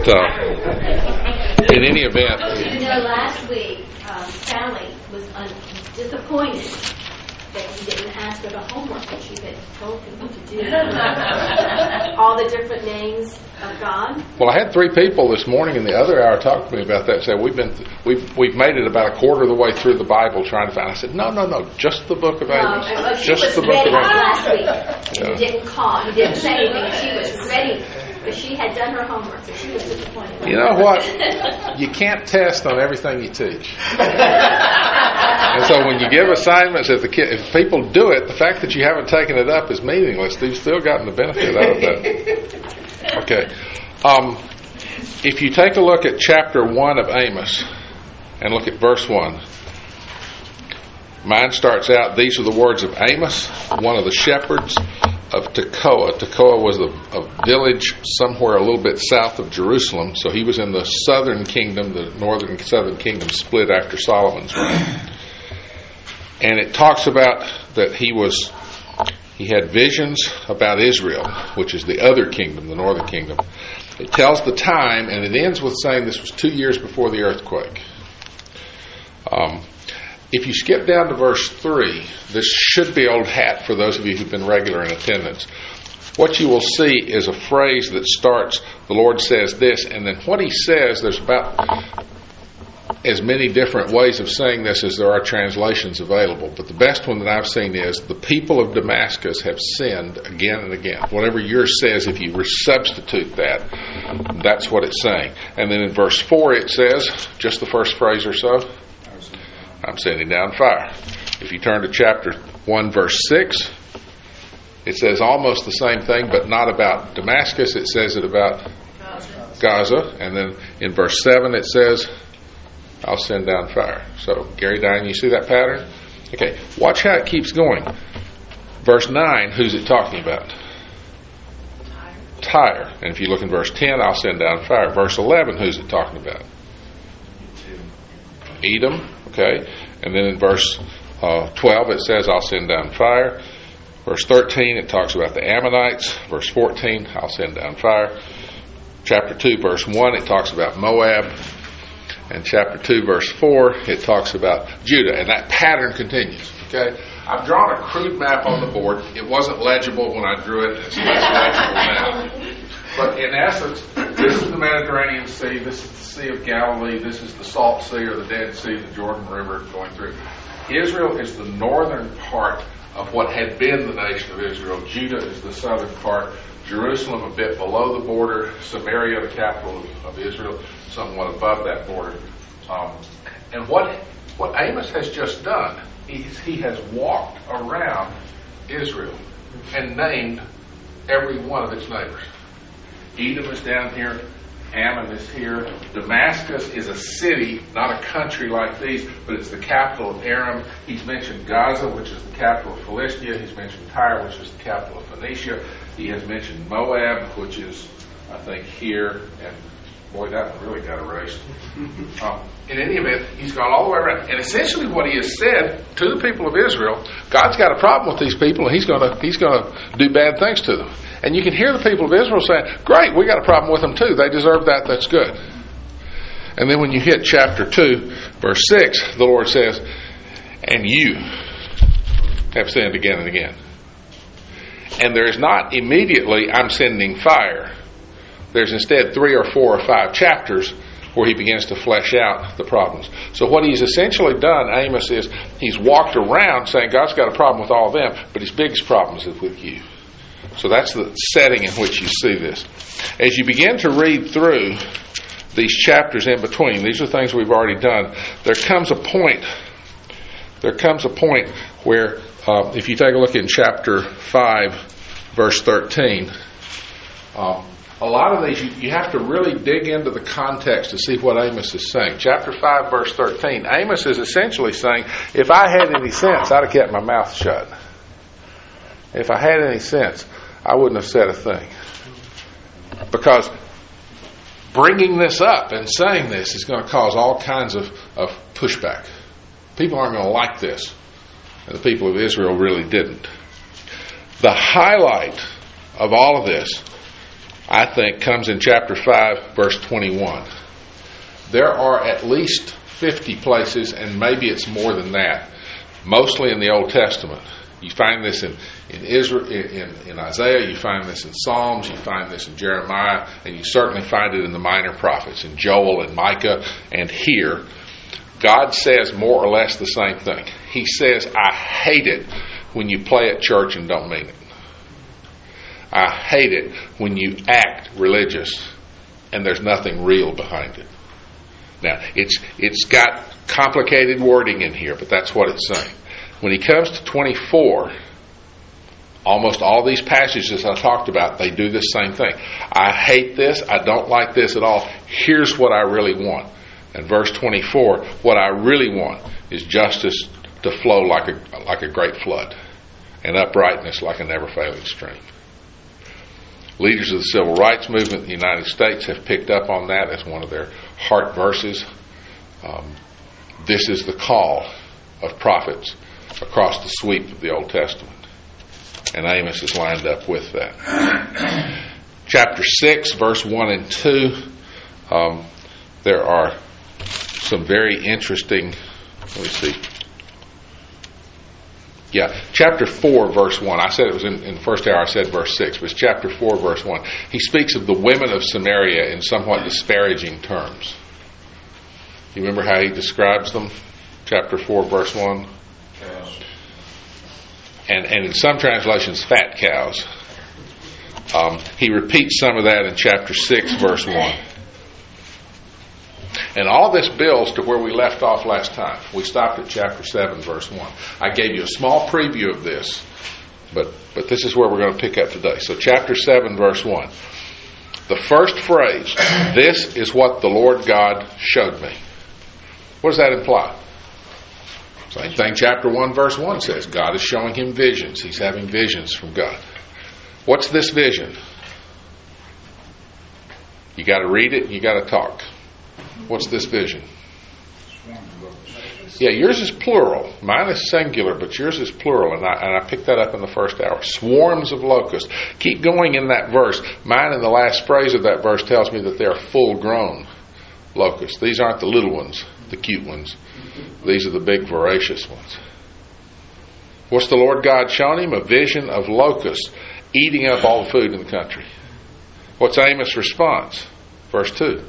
in any event, last week Sally was disappointed that he didn't ask her the homework that she had told people to do. All the different names of God. Well, I had 3 people this morning in the other hour talk to me about that. And said we've made it about a quarter of the way through the Bible trying to find. I said no, just the book of Amos. Just the book of Amos. Last week, and you didn't call, you didn't say anything. She was ready. But she had done her homework, so she was disappointed. You know what? You can't test on everything you teach. And so when you give assignments, if people do it, the fact that you haven't taken it up is meaningless. You've still gotten the benefit out of that. Okay. If you take a look at chapter 1 of Amos and look at verse 1, mine starts out, these are the words of Amos, one of the shepherds of Tekoa. Tekoa was a village somewhere a little bit south of Jerusalem, so he was in the southern kingdom. The northern and southern kingdom split after Solomon's reign. And it talks about that he had visions about Israel, which is the other kingdom, the northern kingdom. It tells the time, and it ends with saying this was 2 years before the earthquake. If you skip down to verse 3, this should be old hat for those of you who've been regular in attendance. What you will see is a phrase that starts, the Lord says this, and then what he says, there's about as many different ways of saying this as there are translations available. But the best one that I've seen is, the people of Damascus have sinned again and again. Whatever yours says, if you substitute that, that's what it's saying. And then in verse 4 it says, just the first phrase or so, I'm sending down fire. If you turn to chapter 1, verse 6, it says almost the same thing, but not about Damascus. It says it about Gaza. And then in verse 7, it says, I'll send down fire. So, Gary, Diane, you see that pattern? Okay, watch how it keeps going. Verse 9, who's it talking about? Tyre. And if you look in verse 10, I'll send down fire. Verse 11, who's it talking about? Edom. Okay, and then in verse 12 it says, I'll send down fire. Verse 13 it talks about the Ammonites. Verse 14, I'll send down fire. Chapter 2 verse 1 it talks about Moab. And chapter 2 verse 4 it talks about Judah. And that pattern continues. Okay, I've drawn a crude map on the board. It wasn't legible when I drew it. It's less legible now. But in essence, this is the Mediterranean Sea, this is the Sea of Galilee, this is the Salt Sea or the Dead Sea, the Jordan River going through. Israel is the northern part of what had been the nation of Israel. Judah is the southern part. Jerusalem a bit below the border. Samaria, the capital of Israel, somewhat above that border. And what Amos has just done, he has walked around Israel and named every one of its neighbors. Edom is down here. Ammon is here. Damascus is a city, not a country like these, but it's the capital of Aram. He's mentioned Gaza, which is the capital of Philistia. He's mentioned Tyre, which is the capital of Phoenicia. He has mentioned Moab, which is, I think, here. And boy, that one really got erased. In any event, he's gone all the way around. And essentially what he has said to the people of Israel, God's got a problem with these people, and he's going to do bad things to them. And you can hear the people of Israel saying, great, we got a problem with them too. They deserve that. That's good. And then when you hit chapter 2, verse 6, the Lord says, and you have sinned again and again. And there is not immediately, I'm sending fire. There's instead 3 or 4 or 5 chapters where he begins to flesh out the problems. So what he's essentially done, Amos, is he's walked around saying God's got a problem with all of them, but his biggest problem is with you. So that's the setting in which you see this. As you begin to read through these chapters in between, these are things we've already done, there comes a point where if you take a look in chapter 5, verse 13, a lot of these you have to really dig into the context to see what Amos is saying. Chapter 5, verse 13, Amos is essentially saying, if I had any sense, I'd have kept my mouth shut. If I had any sense, I wouldn't have said a thing. Because bringing this up and saying this is going to cause all kinds of pushback. People aren't going to like this. And the people of Israel really didn't. The highlight of all of this I think, comes in chapter 5, verse 21. There are at least 50 places, and maybe it's more than that, mostly in the Old Testament. You find this in Israel, in Isaiah, you find this in Psalms, you find this in Jeremiah, and you certainly find it in the minor prophets, in Joel and Micah, and here. God says more or less the same thing. He says, I hate it when you play at church and don't mean it. I hate it when you act religious and there's nothing real behind it. Now, it's got complicated wording in here, but that's what it's saying. When he comes to 24, almost all these passages I talked about, they do the same thing. I hate this. I don't like this at all. Here's what I really want. And verse 24, what I really want is justice to flow like a great flood, and uprightness like a never-failing stream. Leaders of the civil rights movement in the United States have picked up on that as one of their heart verses. This is the call of prophets across the sweep of the Old Testament. And Amos is lined up with that. Chapter 6, verse 1 and 2, there are some very interesting, let me see. Yeah, chapter 4, verse 1. I said it was in the first hour, I said verse 6, but it's chapter 4, verse 1. He speaks of the women of Samaria in somewhat disparaging terms. You remember how he describes them? Chapter 4, verse 1. Cows. And in some translations, fat cows. He repeats some of that in chapter 6, verse 1. And all this builds to where we left off last time. We stopped at chapter 7, verse 1. I gave you a small preview of this, but this is where we're going to pick up today. So chapter 7, verse 1. The first phrase, this is what the Lord God showed me. What does that imply? Same thing chapter 1, verse 1 says. God is showing him visions. He's having visions from God. What's this vision? You got to read it and you got to talk. What's this vision? Yeah, yours is plural. Mine is singular, but yours is plural, and I picked that up in the first hour. Swarms of locusts. Keep going in that verse. Mine in the last phrase of that verse tells me that they are full-grown locusts. These aren't the little ones, the cute ones. These are the big, voracious ones. What's the Lord God shown him? A vision of locusts eating up all the food in the country. What's Amos' response? Verse 2.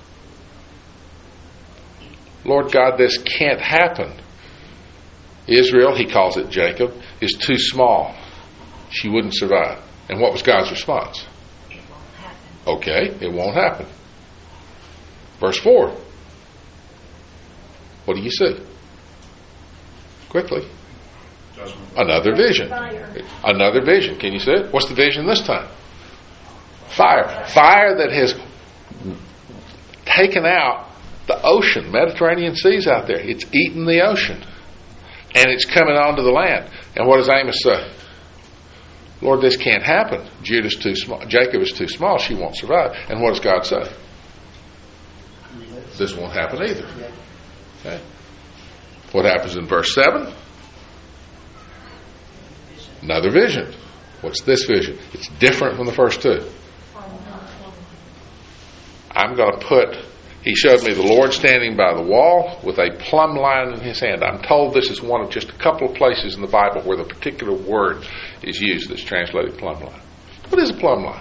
Lord God, this can't happen. Israel, he calls it Jacob, is too small. She wouldn't survive. And what was God's response? It won't happen. Okay, it won't happen. Verse 4. What do you see? Quickly. Another vision. Another vision. Can you see it? What's the vision this time? Fire. Fire that has taken out the ocean. Mediterranean Sea's out there. It's eaten the ocean. And it's coming onto the land. And what does Amos say? Lord, this can't happen. Judah's too small. Jacob is too small. She won't survive. And what does God say? This won't happen either. Okay. What happens in verse 7? Another vision. What's this vision? It's different from the first two. I'm going to put, he showed me the Lord standing by the wall with a plumb line in his hand. I'm told this is one of just a couple of places in the Bible where the particular word is used that's translated plumb line. What is a plumb line?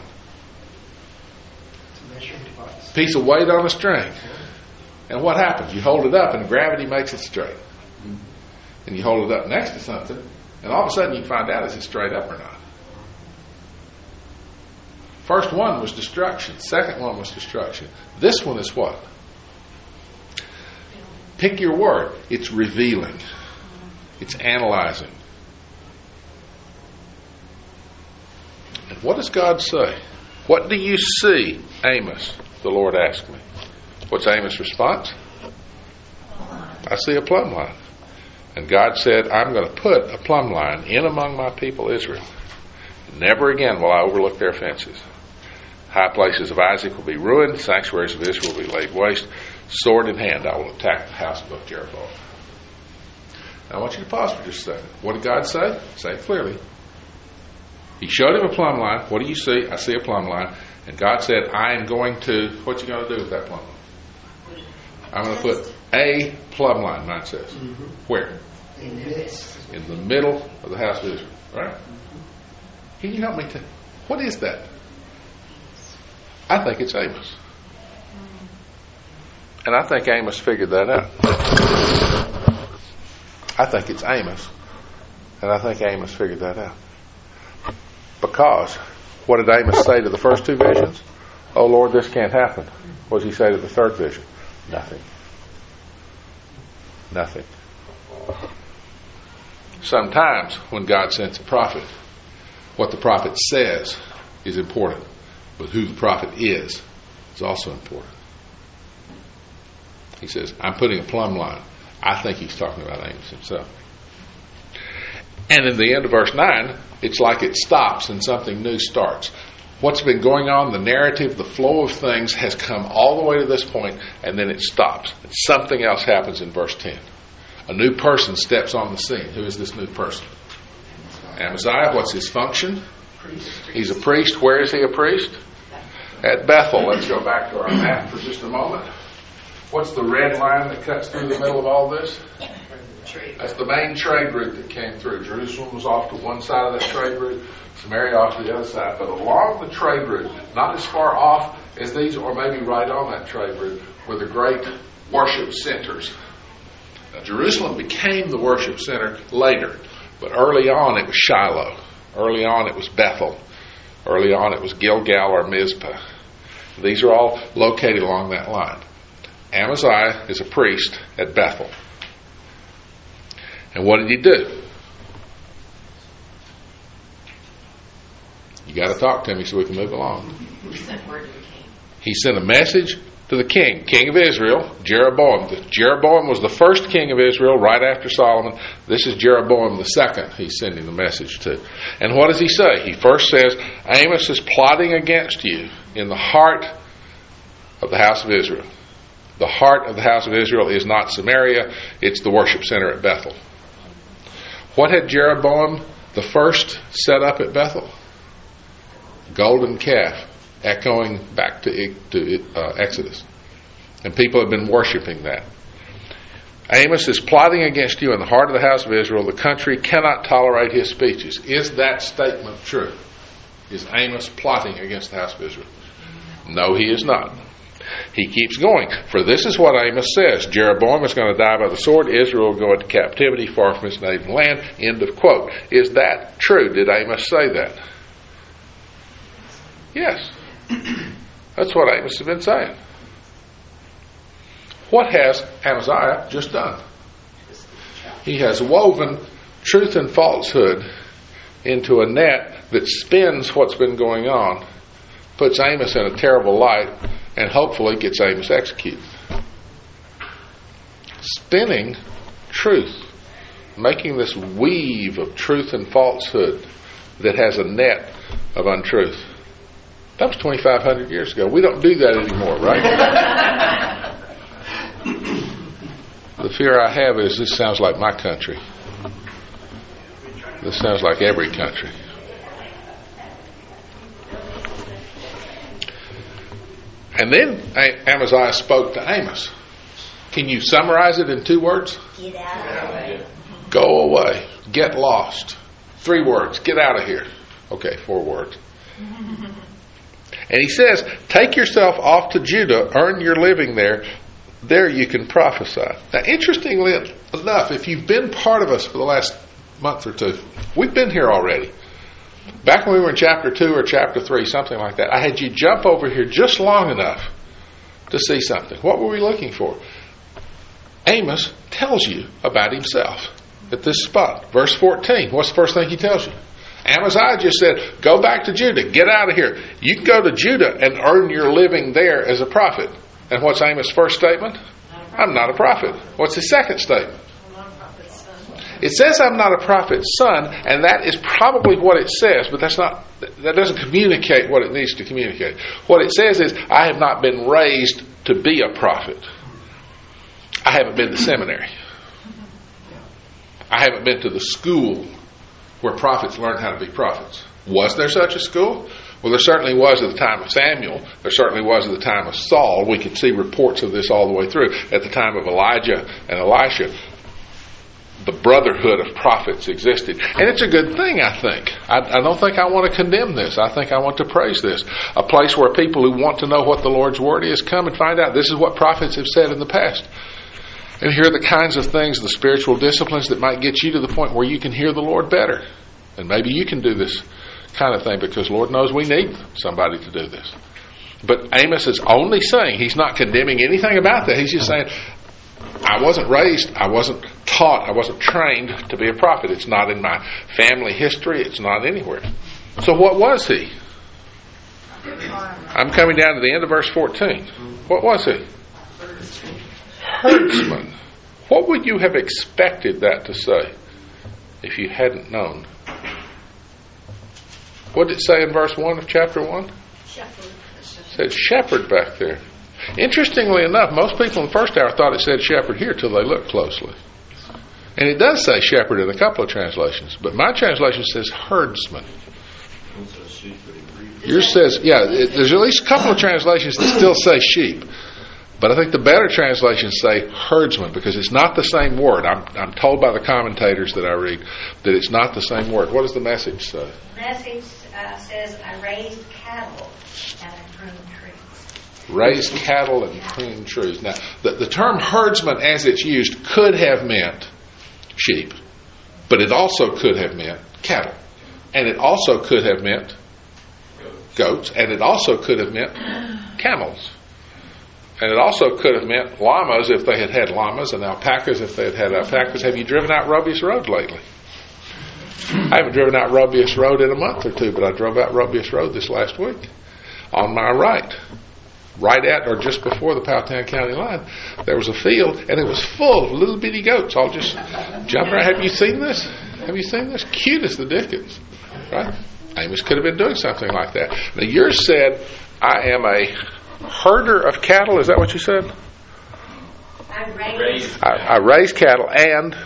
Piece of weight on a string. And what happens? You hold it up and gravity makes it straight. And you hold it up next to something, and all of a sudden you find out is it straight up or not. First one was destruction. Second one was destruction. This one is what? Pick your word. It's revealing. It's analyzing. And what does God say? What do you see, Amos? The Lord asked me. What's Amos' response? I see a plumb line. And God said, I'm going to put a plumb line in among my people Israel. Never again will I overlook their offenses. High places of Isaac will be ruined. Sanctuaries of Israel will be laid waste. Sword in hand, I will attack the house above Jeroboam. Now I want you to pause for just a second. What did God say? Say it clearly. He showed him a plumb line. What do you see? I see a plumb line. And God said, I am going to, what's he going to do with that plumb line? I'm going to put a plumb line, mine says. Where? In the midst. In the middle of the house of Israel. Right? Can you help me to, what is that? I think it's Amos. And I think Amos figured that out. I think it's Amos. And I think Amos figured that out. Because, what did Amos say to the first two visions? Oh Lord, this can't happen. What does he say to the third vision? Nothing. Nothing. Sometimes, when God sends a prophet, what the prophet says is important. But who the prophet is also important. He says, I'm putting a plumb line. I think he's talking about Amos himself. And in the end of verse 9, it's like it stops and something new starts. What's been going on, the narrative, the flow of things has come all the way to this point, and then it stops. And something else happens in verse 10. A new person steps on the scene. Who is this new person? Amaziah. What's his function? He's a priest. Where is he a priest? At Bethel. Let's go back to our map for just a moment. What's the red line that cuts through the middle of all this? That's the main trade route that came through. Jerusalem was off to one side of that trade route, Samaria off to the other side. But along the trade route, not as far off as these, or maybe right on that trade route, were the great worship centers. Now, Jerusalem became the worship center later, but early on it was Shiloh. Early on it was Bethel. Early on it was Gilgal or Mizpah. These are all located along that line. Amaziah is a priest at Bethel. And what did he do? You got to talk to me so we can move along. He sent word to the king. He sent a message to the king of Israel, Jeroboam. Jeroboam was the first king of Israel right after Solomon. This is Jeroboam the second he's sending the message to. And what does he say? He first says, Amos is plotting against you in the heart of the house of Israel. The heart of the house of Israel is not Samaria, it's the worship center at Bethel. What had Jeroboam the first set up at Bethel? Golden calf, echoing back to Exodus. And people have been worshiping that. Amos is plotting against you in the heart of the house of Israel. The country cannot tolerate his speeches. Is that statement true? Is Amos plotting against the house of Israel? No, he is not. He keeps going. For this is what Amos says. Jeroboam is going to die by the sword. Israel will go into captivity far from its native land. End of quote. Is that true? Did Amos say that? Yes. That's what Amos has been saying. What has Amaziah just done? He has woven truth and falsehood into a net that spins what's been going on, puts Amos in a terrible light, and hopefully gets Amos executed. Spinning truth, making this weave of truth and falsehood that has a net of untruth. That was 2,500 years ago. We don't do that anymore, right? The fear I have is this sounds like my country. This sounds like every country. And then Amaziah spoke to Amos. Can you summarize it in 2 words? Get out of the way. Go away. Get lost. 3 words. Get out of here. Okay, 4 words. And he says, take yourself off to Judah, earn your living there. There you can prophesy. Now, interestingly enough, if you've been part of us for the last month or 2, we've been here already. Back when we were in chapter 2 or chapter 3, something like that, I had you jump over here just long enough to see something. What were we looking for? Amos tells you about himself at this spot. Verse 14, what's the first thing he tells you? Amaziah just said, go back to Judah, get out of here. You can go to Judah and earn your living there as a prophet. And what's Amos' first statement? I'm not a prophet. What's his second statement? It says I'm not a prophet's son, and that is probably what it says, but that doesn't communicate what it needs to communicate. What it says is, I have not been raised to be a prophet. I haven't been to seminary. I haven't been to the school where prophets learn how to be prophets. Was there such a school? Well, there certainly was at the time of Samuel. There certainly was at the time of Saul. We could see reports of this all the way through. At the time of Elijah and Elisha, the brotherhood of prophets existed. And it's a good thing, I think. I don't think I want to condemn this. I think I want to praise this. A place where people who want to know what the Lord's Word is come and find out this is what prophets have said in the past. And here are the kinds of things, the spiritual disciplines that might get you to the point where you can hear the Lord better. And maybe you can do this kind of thing because Lord knows we need somebody to do this. But Amos is only saying, he's not condemning anything about that. He's just saying, I wasn't raised, I wasn't taught, I wasn't trained to be a prophet. It's not in my family history. It's not anywhere. So what was he? I'm coming down to the end of verse 14. What was he? Herdsman. What would you have expected that to say if you hadn't known? What did it say in verse 1 of chapter 1? Shepherd. It said shepherd back there. Interestingly enough, most people in the first hour thought it said shepherd here till they looked closely. And it does say shepherd in a couple of translations, but my translation says herdsman. Yours says, there's at least a couple of translations that still say sheep. But I think the better translations say herdsman because it's not the same word. I'm told by the commentators that I read that it's not the same word. What does the Message say? The Message says, I raised cattle and I pruned trees. Raised cattle and pruned trees. Now, the term herdsman as it's used could have meant sheep, but it also could have meant cattle. And it also could have meant goats. And it also could have meant camels. And it also could have meant llamas if they had had llamas, and alpacas if they had had alpacas. Have you driven out Robius Road lately? I haven't driven out Robius Road in a month or two, but I drove out Robius Road this last week. On my right at or just before the Powhatan County line, there was a field, and it was full of little bitty goats all just jumping around. Have you seen this? Have you seen this? Cute as the dickens, right? Amos could have been doing something like that. Now, yours said, I am a herder of cattle. Is that what you said? I raised cattle and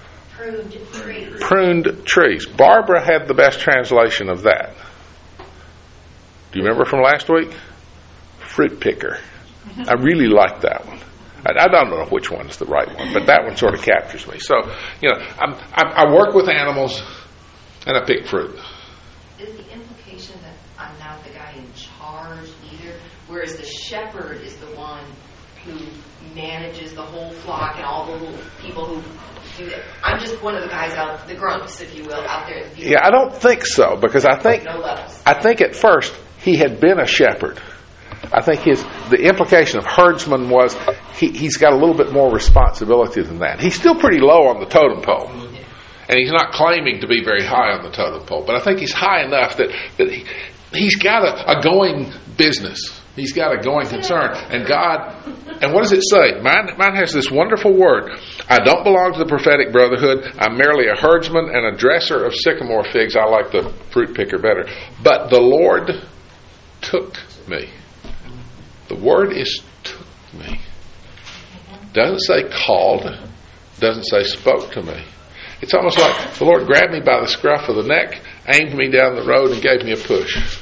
pruned trees. Barbara had the best translation of that. Do you remember from last week? Fruit picker. I really like that one. I don't know which one is the right one, but that one sort of captures me. So, I work with animals and I pick fruit. Is the implication that I'm not the guy in charge either? Whereas the shepherd is the one who manages the whole flock and all the little people who do that. I'm just one of the guys out, the grunts, if you will, out there in the field. Yeah, I don't think so, because I think at first he had been a shepherd. I think the implication of herdsman was he's got a little bit more responsibility than that. He's still pretty low on the totem pole. And he's not claiming to be very high on the totem pole. But I think he's high enough that he's got a going business. He's got a going concern. And God, and what does it say? Mine has this wonderful word. I don't belong to the prophetic brotherhood. I'm merely a herdsman and a dresser of sycamore figs. I like the fruit picker better. But the Lord took me. The word is took me. Doesn't say called. Doesn't say spoke to me. It's almost like the Lord grabbed me by the scruff of the neck, aimed me down the road, and gave me a push.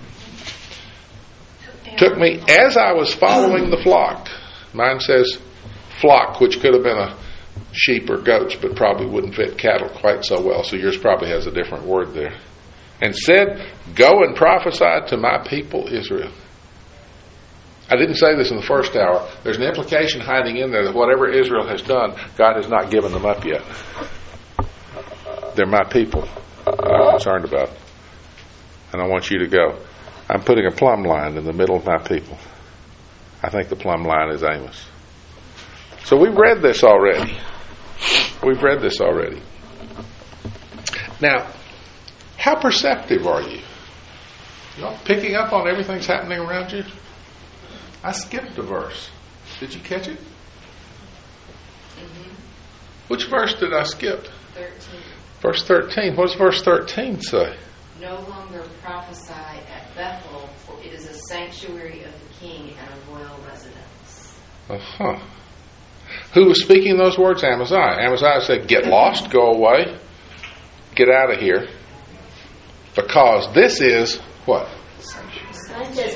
Took me as I was following the flock. Mine says flock, which could have been a sheep or goats, but probably wouldn't fit cattle quite so well, so yours probably has a different word there. And said, go and prophesy to my people Israel. I didn't say this in the first hour. There's an implication hiding in there that whatever Israel has done, God has not given them up yet. They're my people. I'm concerned about. And I want you to go. I'm putting a plumb line in the middle of my people. I think the plumb line is Amos. So we've read this already. Now, how perceptive are you? You know, picking up on everything's happening around you? I skipped a verse. Did you catch it? Mm-hmm. Which verse did I skip? 13. Verse 13. What does verse 13 say? No longer prophesy at Bethel, for it is a sanctuary of the king and a royal residence. Uh-huh. Who was speaking those words? Amaziah. Amaziah said, get lost, go away, get out of here, because this is what?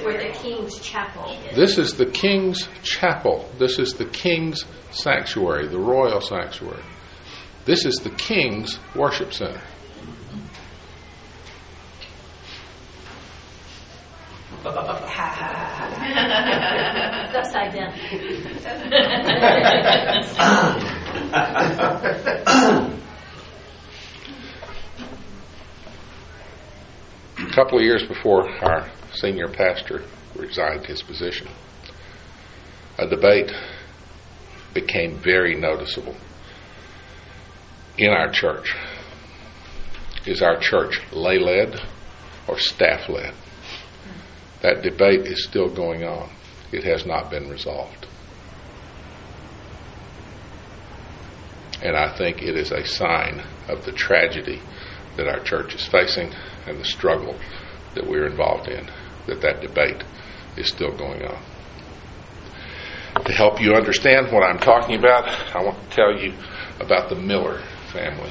where the King's Chapel is. This is the King's Chapel. This is the King's Sanctuary, the Royal Sanctuary. This is the King's Worship Center. It's upside down. A couple of years before our senior pastor resigned his position, a debate became very noticeable in our church. Is our church lay-led or staff-led? That debate is still going on. It has not been resolved. And I think it is a sign of the tragedy that our church is facing and the struggle that we're involved in, that debate is still going on. To help you understand what I'm talking about, I want to tell you about the Miller family.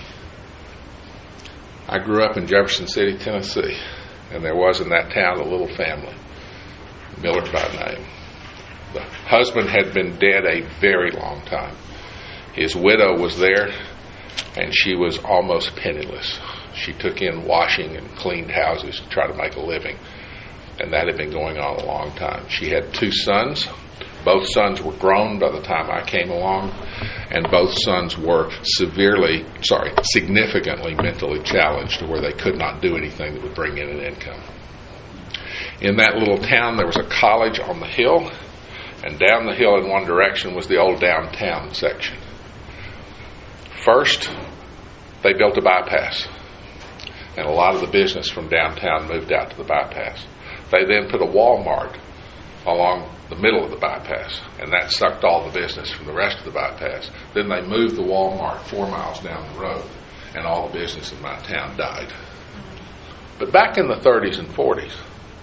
I grew up in Jefferson City, Tennessee, and there was in that town a little family, Miller by name. The husband had been dead a very long time. His widow was there, and she was almost penniless. She took in washing and cleaned houses to try to make a living, and that had been going on a long time. She had 2 sons. Both sons were grown by the time I came along, and both sons were significantly mentally challenged to where they could not do anything that would bring in an income. In that little town, there was a college on the hill, and down the hill in one direction was the old downtown section. First, they built a bypass, and a lot of the business from downtown moved out to the bypass. They then put a Walmart along the middle of the bypass, and that sucked all the business from the rest of the bypass. Then they moved the Walmart 4 miles down the road, and all the business in my town died. But back in the 30s and 40s,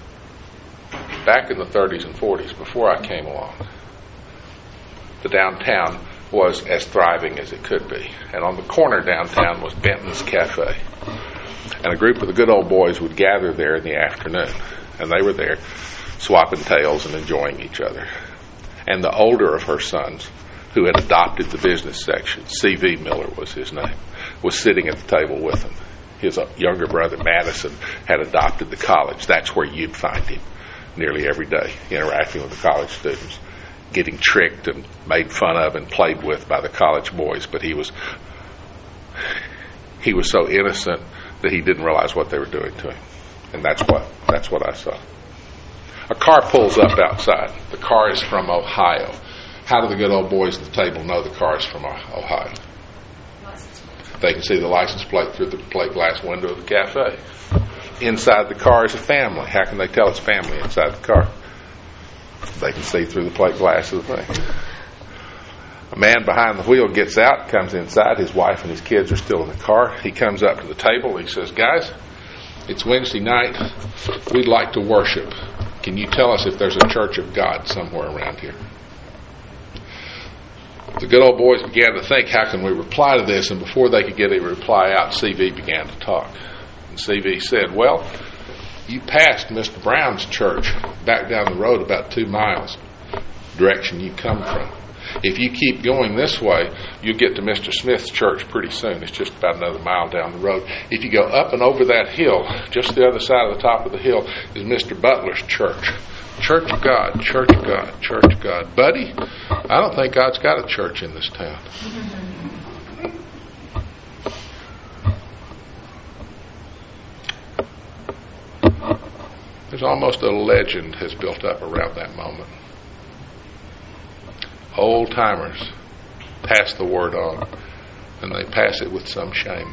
before I came along, the downtown was as thriving as it could be. And on the corner downtown was Benton's Cafe. And a group of the good old boys would gather there in the afternoon, and they were there swapping tales and enjoying each other. And the older of her sons, who had adopted the business section, C.V. Miller was his name, was sitting at the table with him. His younger brother, Madison, had adopted the college. That's where you'd find him nearly every day, interacting with the college students, getting tricked and made fun of and played with by the college boys. But he was so innocent that he didn't realize what they were doing to him. And that's what I saw. A car pulls up outside. The car is from Ohio. How do the good old boys at the table know the car is from Ohio? They can see the license plate through the plate glass window of the cafe. Inside the car is a family. How can they tell it's family inside the car? They can see through the plate glass of the thing. A man behind the wheel gets out, comes inside. His wife and his kids are still in the car. He comes up to the table. He says, "Guys, it's Wednesday night. We'd like to worship. Can you tell us if there's a church of God somewhere around here?" The good old boys began to think, how can we reply to this? And before they could get a reply out, C.V. began to talk. And C.V. said, "Well, you passed Mr. Brown's church back down the road about 2 miles, direction you come from. If you keep going this way, you'll get to Mr. Smith's church pretty soon. It's just about another mile down the road. If you go up and over that hill, just the other side of the top of the hill is Mr. Butler's church. Church of God, Church of God, Church of God." Buddy, I don't think God's got a church in this town. There's almost a legend has built up around that moment. Old timers pass the word on, and they pass it with some shame.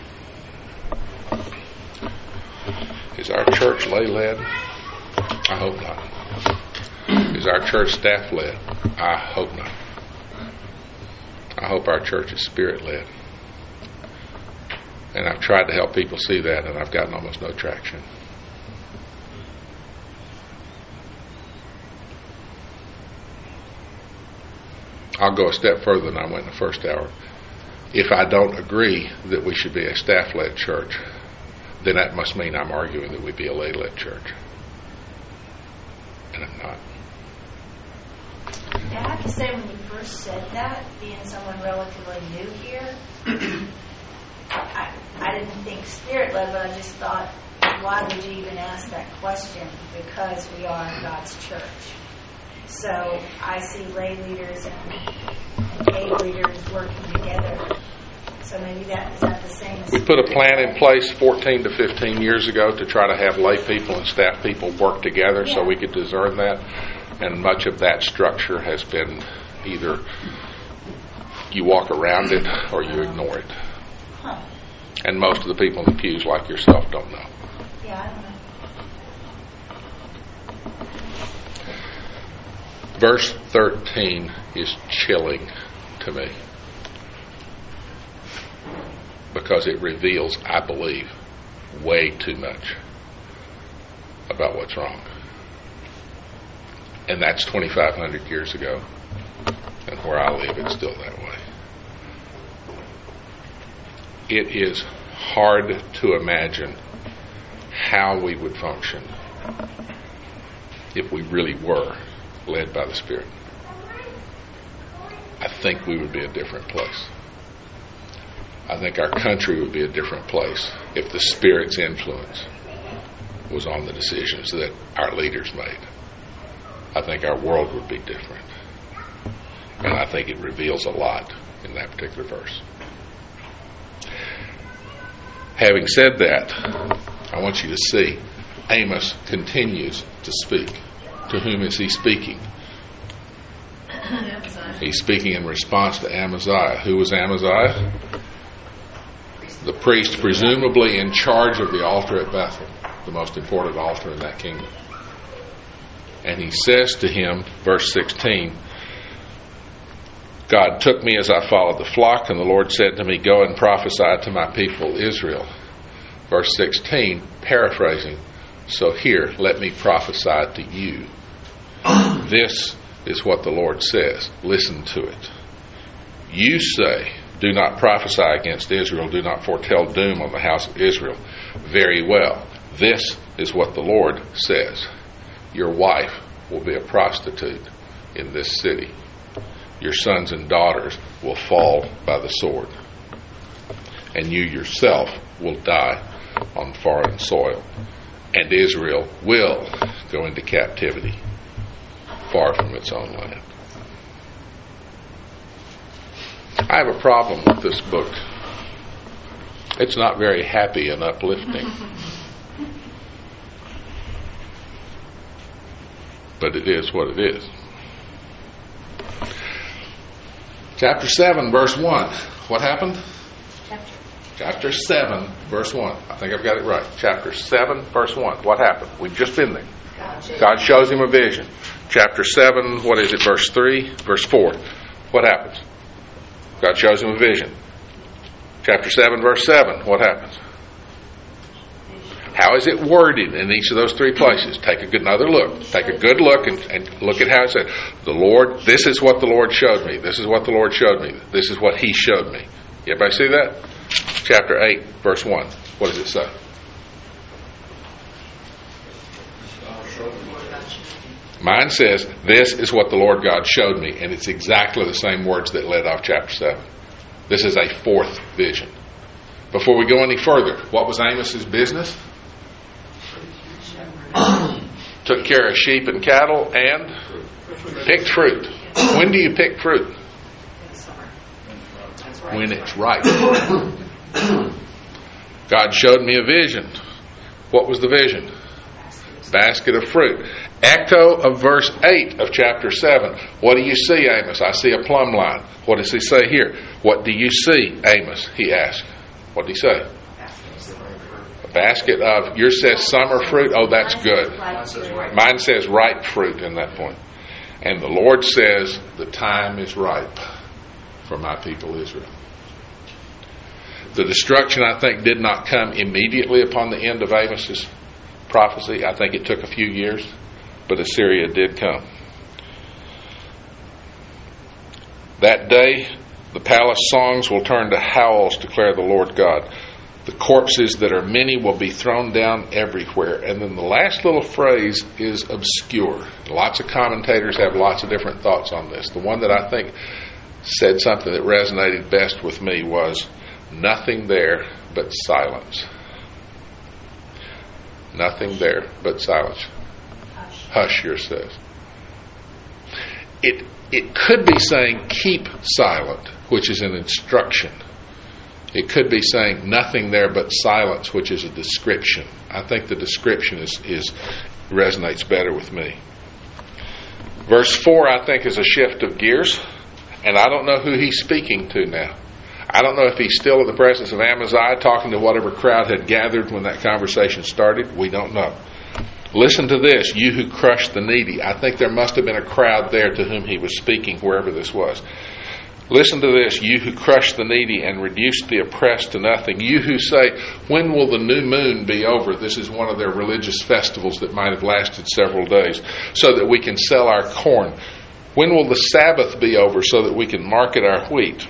Is our church lay-led? I hope not. Is our church staff-led? I hope not. I hope our church is spirit-led. And I've tried to help people see that, and I've gotten almost no traction. I'll go a step further than I went in the first hour. If I don't agree that we should be a staff-led church, then that must mean I'm arguing that we be a lay-led church. and I'm not. Yeah, I have to say, when you first said that, being someone relatively new here, I didn't think spirit-led, but I just thought, why would you even ask that question? Because we are God's church. So I see lay leaders and gay leaders working together. So maybe is that the same as... We put a plan in place 14 to 15 years ago to try to have lay people and staff people work together so we could discern that. And much of that structure has been either you walk around it or you ignore it. Huh. And most of the people in the pews, like yourself, don't know. Yeah, I don't know. Verse 13 is chilling to me because it reveals, I believe, way too much about what's wrong. And that's 2,500 years ago. And where I live, it's still that way. It is hard to imagine how we would function if we really were led by the Spirit. I think we would be a different place. I think our country would be a different place if the Spirit's influence was on the decisions that our leaders made. I think our world would be different. And I think it reveals a lot in that particular verse. Having said that, I want you to see Amos continues to speak. To whom is he speaking? He's speaking in response to Amaziah. Who was Amaziah? The priest, presumably in charge of the altar at Bethel, the most important altar in that kingdom. And he says to him, verse 16, God took me as I followed the flock, and the Lord said to me, go and prophesy to my people Israel. Verse 16, paraphrasing, so here, let me prophesy to you. This is what the Lord says. Listen to it. You say, do not prophesy against Israel. Do not foretell doom on the house of Israel. Very well. This is what the Lord says. Your wife will be a prostitute in this city. Your sons and daughters will fall by the sword. And you yourself will die on foreign soil. And Israel will go into captivity far from its own land. I have a problem with this book. It's not very happy and uplifting. But it is what it is. Chapter 7, verse 1. What happened? Chapter 7, verse 1. I think I've got it right. Chapter 7, verse 1. What happened? We've just been there. God shows him a vision. Chapter 7, what is it? Verse 3, verse 4. What happens? God shows him a vision. Chapter 7, verse 7. What happens? How is it worded in each of those three places? Take another look. Take a good look and look at how it says, the Lord, this is what the Lord showed me. This is what the Lord showed me. This is what he showed me. Everybody see that? Chapter 8, verse 1. What does it say? Mine says, this is what the Lord God showed me. And it's exactly the same words that led off chapter 7. This is a fourth vision. Before we go any further, what was Amos's business? Took care of sheep and cattle and picked fruit. When do you pick fruit? When it's ripe. God showed me a vision. What was the vision? Basket of fruit. Echo of verse 8 of chapter 7. What do you see, Amos? I see a plumb line. What does he say here? What do you see, Amos? He asked. What did he say? A basket of, yours says summer fruit. Oh, that's good. Mine says ripe fruit in that point. And the Lord says, the time is ripe for my people Israel. The destruction, I think, did not come immediately upon the end of Amos's prophecy. I think it took a few years, but Assyria did come. That day, the palace songs will turn to howls, declare the Lord God. The corpses that are many will be thrown down everywhere. And then the last little phrase is obscure. Lots of commentators have lots of different thoughts on this. The one that I think said something that resonated best with me was, nothing there but silence. Nothing there but silence. Hush, here says. It could be saying keep silent, which is an instruction. It could be saying nothing there but silence, which is a description. I think the description resonates better with me. Verse 4, I think, is a shift of gears, and I don't know who he's speaking to now. I don't know if he's still in the presence of Amaziah talking to whatever crowd had gathered when that conversation started. We don't know. Listen to this, you who crushed the needy. I think there must have been a crowd there to whom he was speaking, wherever this was. Listen to this, you who crush the needy and reduce the oppressed to nothing. You who say, when will the new moon be over? This is one of their religious festivals that might have lasted several days, so that we can sell our corn. When will the Sabbath be over so that we can market our wheat?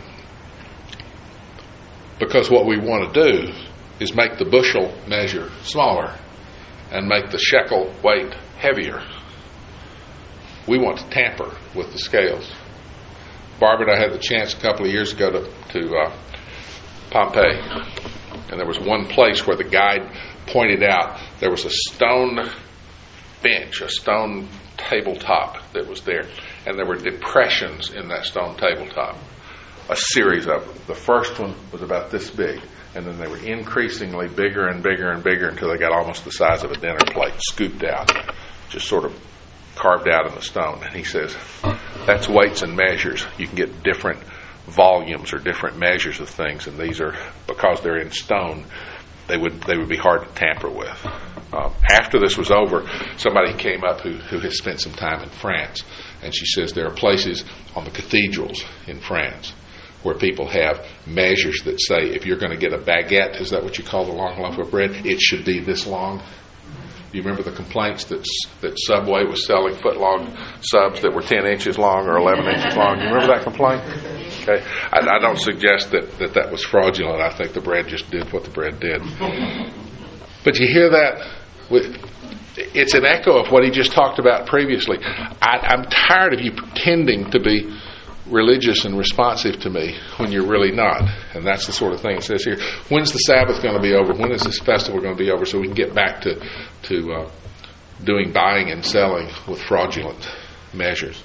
Because what we want to do is make the bushel measure smaller and make the shekel weight heavier. We want to tamper with the scales. Barbara and I had the chance a couple of years ago to Pompeii, and there was one place where the guide pointed out there was a stone bench, a stone tabletop that was there, and there were depressions in that stone tabletop, a series of them. The first one was about this big, and then they were increasingly bigger and bigger and bigger until they got almost the size of a dinner plate, scooped out, just sort of carved out in the stone. And he says, that's weights and measures. You can get different volumes or different measures of things, and these are, because they're in stone, they would be hard to tamper with. After this was over, somebody came up who had spent some time in France, and she says there are places on the cathedrals in France where people have measures that say, if you're going to get a baguette, is that what you call the long loaf of bread? It should be this long. Do you remember the complaints that Subway was selling foot-long subs that were 10 inches long or 11 inches long? You remember that complaint? Okay. I don't suggest that was fraudulent. I think the bread just did what the bread did. But you hear that? It's an echo of what he just talked about previously. I'm tired of you pretending to be religious and responsive to me when you're really not. And that's the sort of thing it says here. When's the Sabbath going to be over? When is this festival going to be over so we can get back to doing buying and selling with fraudulent measures?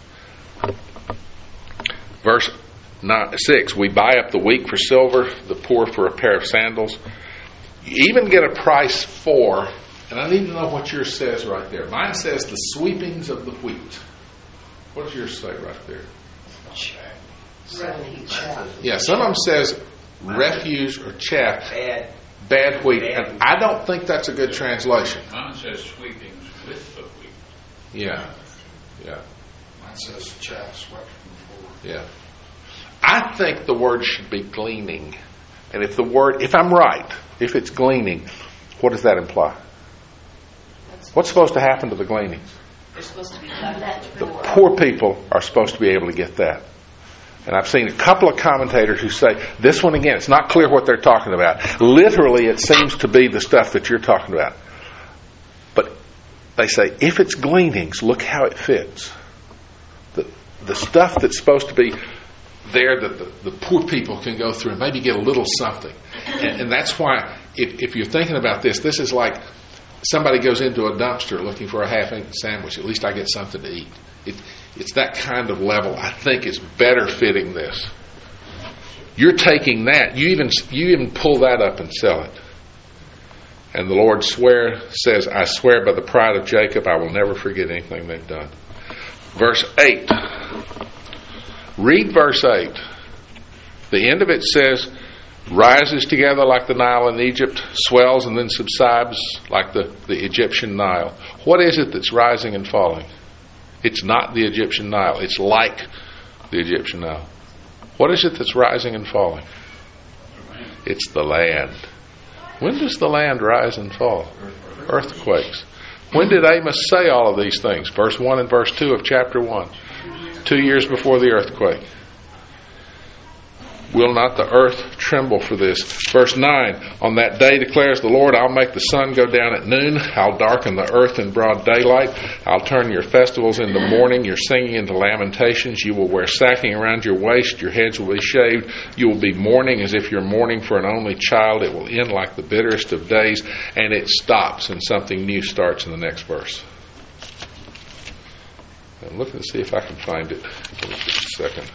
Verse 6, we buy up the weak for silver, the poor for a pair of sandals. You even get a price for, and I need to know what yours says right there. Mine says the sweepings of the wheat. What does yours say right there? Yeah, some of them says refuse or chaff, bad wheat, and I don't think that's a good translation. Mine says sweepings with the wheat. Yeah. Mine says chaff swept from the floor. Yeah. I think the word should be gleaning, and if I'm right, if it's gleaning, what does that imply? What's supposed to happen to the gleanings? They're supposed to be left. The poor people are supposed to be able to get that. And I've seen a couple of commentators who say, this one again, it's not clear what they're talking about. Literally, it seems to be the stuff that you're talking about. But they say, if it's gleanings, look how it fits. The stuff that's supposed to be there that the poor people can go through and maybe get a little something. And that's why, if you're thinking about this is like somebody goes into a dumpster looking for a half-eaten sandwich. At least I get something to eat. It's that kind of level. I think is better fitting this. You're taking that. You even pull that up and sell it. And the Lord says, I swear by the pride of Jacob, I will never forget anything they've done. Verse 8. Read verse 8. The end of it says, rises together like the Nile in Egypt, swells and then subsides like the Egyptian Nile. What is it that's rising and falling? It's not the Egyptian Nile. It's like the Egyptian Nile. What is it that's rising and falling? It's the land. When does the land rise and fall? Earthquakes. When did Amos say all of these things? Verse 1 and verse 2 of chapter 1. 2 years before the earthquake. Will not the earth tremble for this? Verse 9, on that day declares the Lord, I'll make the sun go down at noon. I'll darken the earth in broad daylight. I'll turn your festivals into mourning, your singing into lamentations. You will wear sacking around your waist. Your heads will be shaved. You will be mourning as if you're mourning for an only child. It will end like the bitterest of days. And it stops, and something new starts in the next verse. I'm looking to see if I can find it. Give me just a second.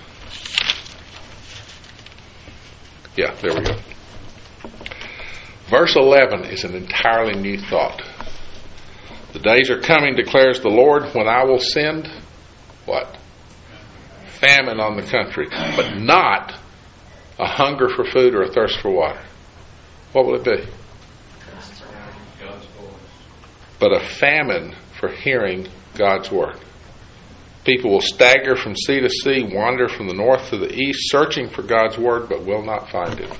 Yeah, there we go. Verse 11 is an entirely new thought. The days are coming, declares the Lord, when I will send, what? Famine on the country, but not a hunger for food or a thirst for water. What will it be? God's voice. But a famine for hearing God's word. People will stagger from sea to sea, wander from the north to the east, searching for God's word, but will not find it.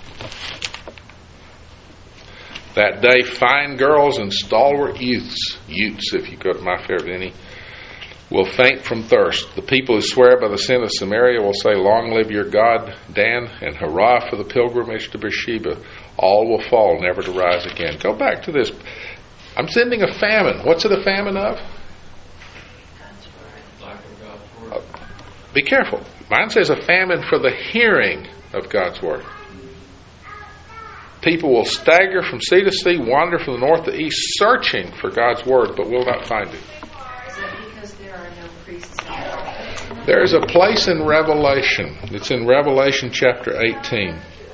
That day, fine girls and stalwart youths if you go to my favorite any, will faint from thirst. The people who swear by the sin of Samaria will say, long live your God, Dan, and hurrah for the pilgrimage to Beersheba. All will fall, never to rise again. Go back to this. I'm sending a famine. What's it a famine of? Be careful. Mine says a famine for the hearing of God's word. People will stagger from sea to sea, wander from the north to east, searching for God's word, but will not find it. Is that because there are no priests in heaven? There is a place in Revelation. It's in Revelation chapter 18.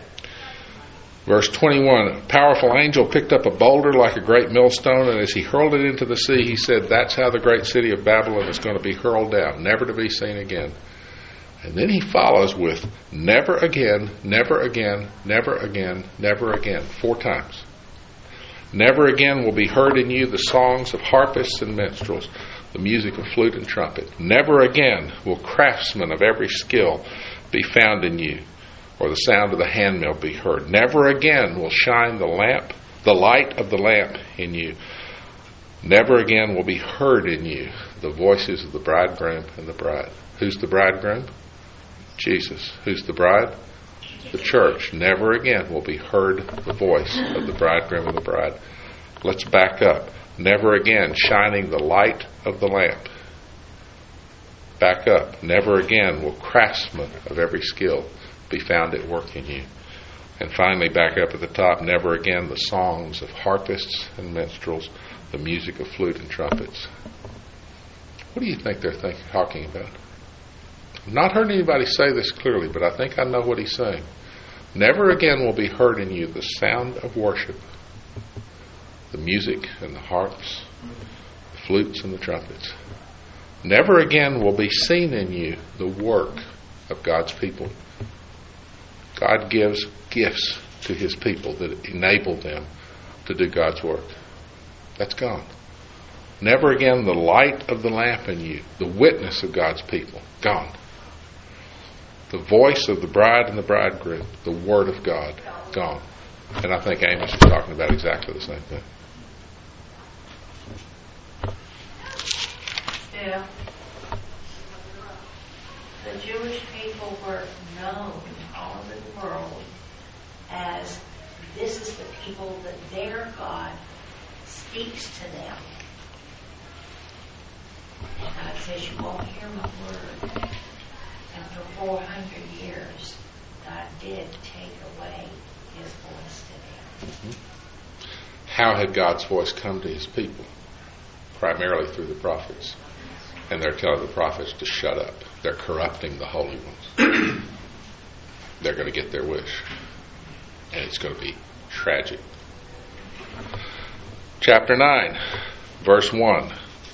Verse 21, a powerful angel picked up a boulder like a great millstone, and as he hurled it into the sea, he said, that's how the great city of Babylon is going to be hurled down, never to be seen again. And then he follows with, never again, never again, never again, never again, 4 times. Never again will be heard in you the songs of harpists and minstrels, the music of flute and trumpet. Never again will craftsmen of every skill be found in you, or the sound of the handmill be heard. Never again will shine the light of the lamp in you. Never again will be heard in you the voices of the bridegroom and the bride. Who's the bridegroom? Jesus. Who's the bride? The church. Never again will be heard the voice of the bridegroom and the bride. Let's back up. Never again shining the light of the lamp. Back up. Never again will craftsmen of every skill be found at work in you. And finally, back up at the top, never again the songs of harpists and minstrels, the music of flute and trumpets. What do you think they're talking about? I've not heard anybody say this clearly, but I think I know what he's saying. Never again will be heard in you the sound of worship, the music and the harps, the flutes and the trumpets. Never again will be seen in you the work of God's people. God gives gifts to his people that enable them to do God's work. That's gone. Never again the light of the lamp in you, the witness of God's people. Gone. The voice of the bride and the bridegroom, the word of God. Gone. And I think Amos is talking about exactly the same thing. Yeah. The Jewish people were known all over the world as this is the people that their God speaks to them. God says you won't hear my word. And for 400 years, God did take away his voice to them. Mm-hmm. How had God's voice come to his people? Primarily through the prophets. And they're telling the prophets to shut up. They're corrupting the holy ones. They're going to get their wish. And it's going to be tragic. Chapter 9, verse 1.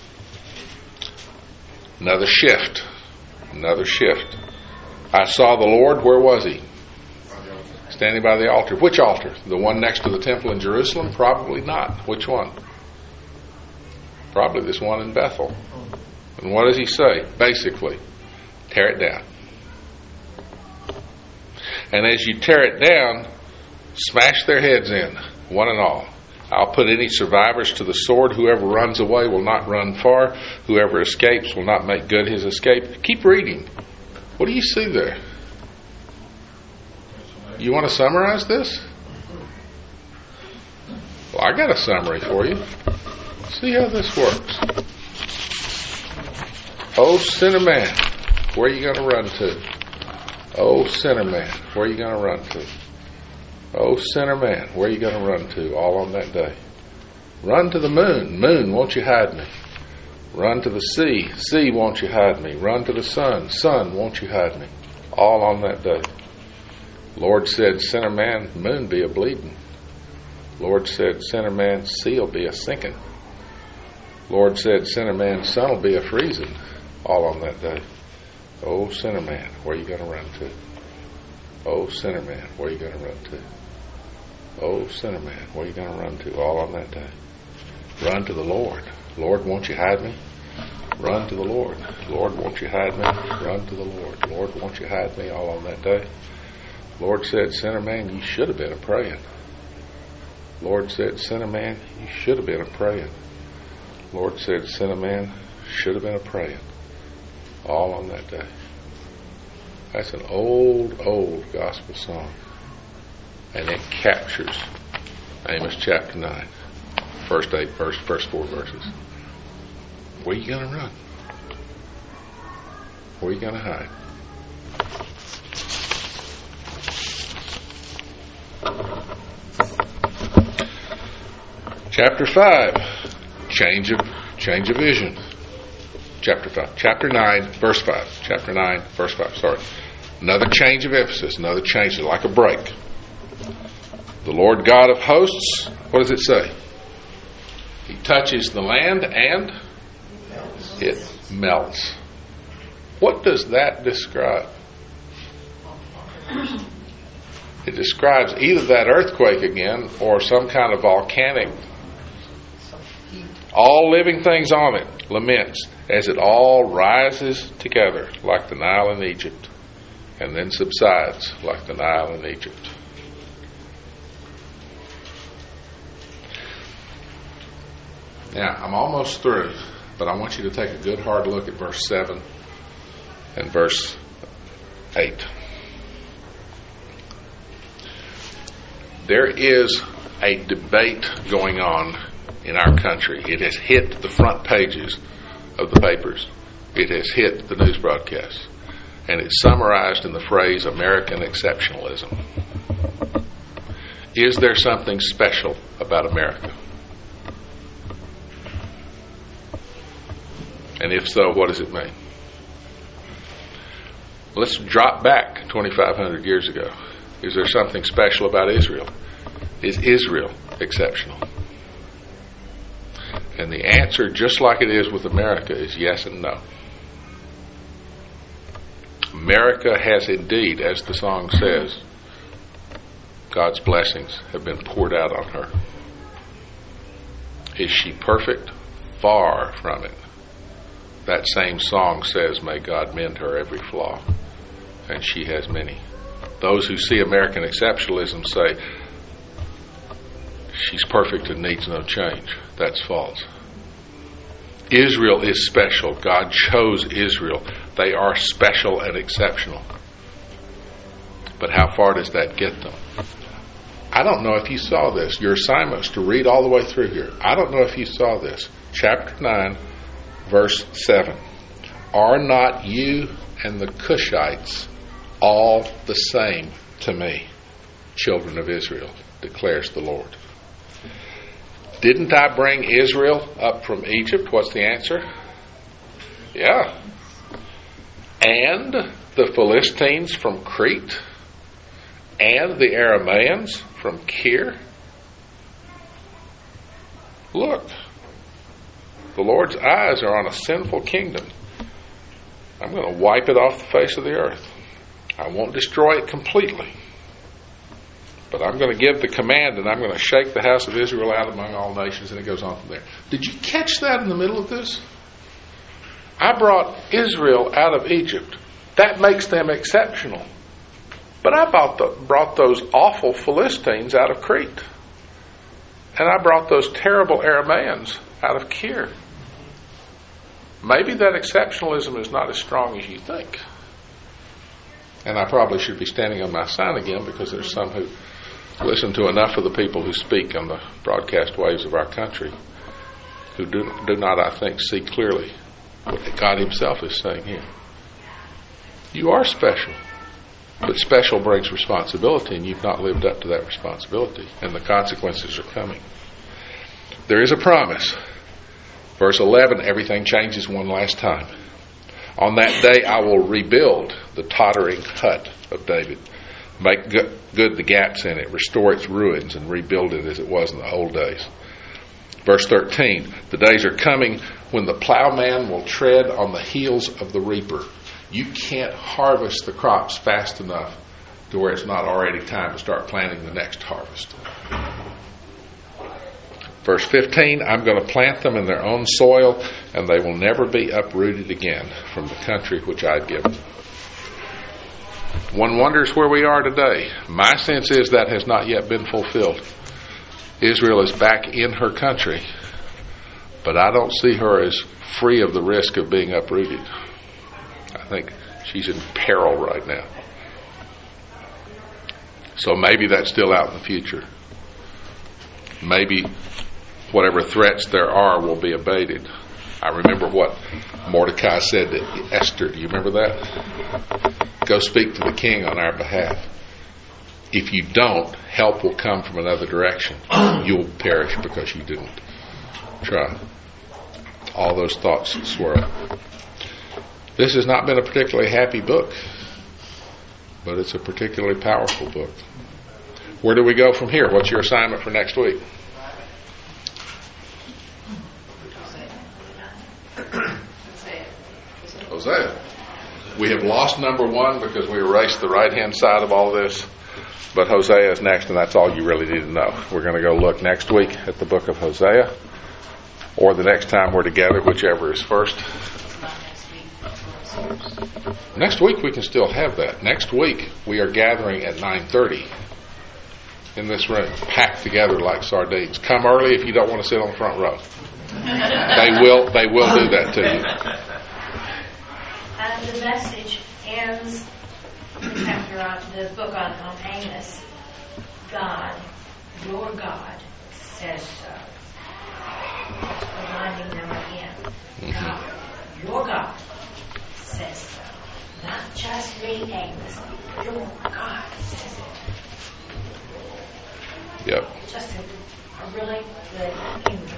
Another shift. Another shift. I saw the Lord. Where was he? Standing by the altar. Which altar? The one next to the temple in Jerusalem? Probably not. Which one? Probably this one in Bethel. And what does he say? Basically, tear it down. And as you tear it down, smash their heads in, one and all. I'll put any survivors to the sword. Whoever runs away will not run far. Whoever escapes will not make good his escape. Keep reading. What do you see there? You want to summarize this? Well, I got a summary for you. See how this works. Oh, sinner man, where are you going to run to? Oh, sinner man, where are you going to run to? Oh, sinner man, where are you going to run to all on that day? Run to the moon. Moon, won't you hide me? Run to the sea. Sea, won't you hide me? Run to the sun. Sun, won't you hide me? All on that day. Lord said, sinner man, moon be a bleeding. Lord said, sinner man, sea'll be a sinking. Lord said, sinner man, sun'll be a freezing. All on that day. Oh, sinner man, where are you going to run to? Oh, sinner man, where are you going to run to? Oh, sinner man, where are you going to run to all on that day? Run to the Lord. Lord, won't you hide me? Run to the Lord. Lord, won't you hide me? Run to the Lord. Lord, won't you hide me all on that day? Lord said, sinner man, you should have been a-praying. Lord said, sinner man, you should have been a-praying. Lord said, sinner man, should have been a-praying. All on that day. That's an old gospel song. And it captures Amos chapter 9. First 4 verses. Where are you going to run? Where are you going to hide? Chapter 5. Change of vision. Chapter 5. Chapter 9, verse 5. Chapter 9, verse 5. Sorry. Another change of emphasis. Another change, like a break. The Lord God of hosts, what does it say? He touches the land and it melts. What does that describe? It describes either that earthquake again or some kind of volcanic. All living things on it laments as it all rises together like the Nile in Egypt and then subsides like the Nile in Egypt. Now, I'm almost through, but I want you to take a good hard look at verse 7 and verse 8. There is a debate going on in our country. It has hit the front pages of the papers. It has hit the news broadcasts. And it's summarized in the phrase American exceptionalism. Is there something special about America? And if so, what does it mean? Let's drop back 2,500 years ago. Is there something special about Israel? Is Israel exceptional? And the answer, just like it is with America, is yes and no. America has indeed, as the song says, God's blessings have been poured out on her. Is she perfect? Far from it. That same song says, may God mend her every flaw. And she has many. Those who see American exceptionalism say, she's perfect and needs no change. That's false. Israel is special. God chose Israel. They are special and exceptional. But how far does that get them? I don't know if you saw this. Your assignment is to read all the way through here. I don't know if you saw this. Chapter 9, verse 7. Are not you and the Cushites all the same to me, children of Israel, declares the Lord. Didn't I bring Israel up from Egypt? What's the answer? Yeah. And the Philistines from Crete? And the Arameans from Kir? Look, the Lord's eyes are on a sinful kingdom. I'm going to wipe it off the face of the earth. I won't destroy it completely. But I'm going to give the command and I'm going to shake the house of Israel out among all nations, and it goes on from there. Did you catch that in the middle of this? I brought Israel out of Egypt. That makes them exceptional. But I brought those awful Philistines out of Crete. And I brought those terrible Arameans out of Kir. Maybe that exceptionalism is not as strong as you think. And I probably should be standing on my sign again, because there's some who listen to enough of the people who speak on the broadcast waves of our country who do not, I think, see clearly what God himself is saying here. You are special, but special brings responsibility, and you've not lived up to that responsibility, and the consequences are coming. There is a promise. Verse 11, everything changes one last time. On that day I will rebuild the tottering hut of David, make good the gaps in it, restore its ruins, and rebuild it as it was in the old days. Verse 13, the days are coming when the plowman will tread on the heels of the reaper. You can't harvest the crops fast enough to where it's not already time to start planting the next harvest. Verse 15, I'm going to plant them in their own soil, and they will never be uprooted again from the country which I've given them. One wonders where we are today. My sense is that has not yet been fulfilled. Israel is back in her country, but I don't see her as free of the risk of being uprooted. I think she's in peril right now. So maybe that's still out in the future. Maybe whatever threats there are will be abated. I remember what Mordecai said to Esther. Do you remember that? Go speak to the king on our behalf. If you don't, help will come from another direction. You'll perish because you didn't try. All those thoughts swirl. This has not been a particularly happy book, but it's a particularly powerful book. Where do we go from here? What's your assignment for next week? Hosea. We have lost number 1 because we erased the right-hand side of all this, but Hosea is next, and that's all you really need to know. We're going to go look next week at the book of Hosea, or the next time we're together, whichever is first. Next week we can still have that. Next week we are gathering at 9:30 in this room, packed together like sardines. Come early if you don't want to sit on the front row. They will do that to you. And the message ends the chapter on the book on Amos. God, your God, says so. Reminding them again. God, your God, says so. Not just me, Amos. Your God says it. Yep. Just a really good humor.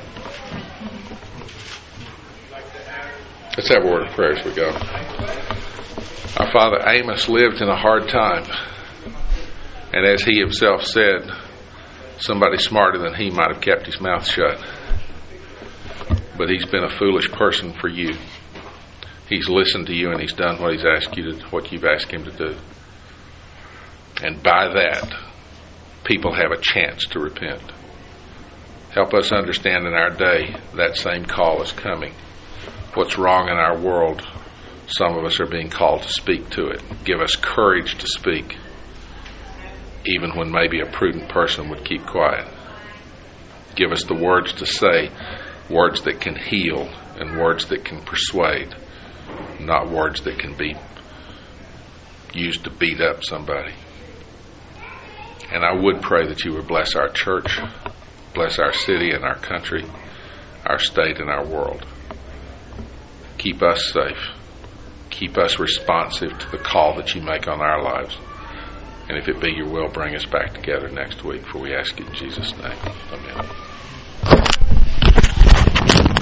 Let's have a word of prayer as we go. Our father Amos lived in a hard time, and as he himself said, somebody smarter than he might have kept his mouth shut. But he's been a foolish person for you. He's listened to you, and he's done what you've asked him to do. And by that, people have a chance to repent. Help us understand in our day that same call is coming. What's wrong in our world, some of us are being called to speak to it. Give us courage to speak, even when maybe a prudent person would keep quiet. Give us the words to say, words that can heal and words that can persuade, not words that can be used to beat up somebody. And I would pray that you would bless our church, bless our city and our country, our state and our world. Keep us safe. Keep us responsive to the call that you make on our lives. And if it be your will, bring us back together next week, for we ask it in Jesus' name. Amen.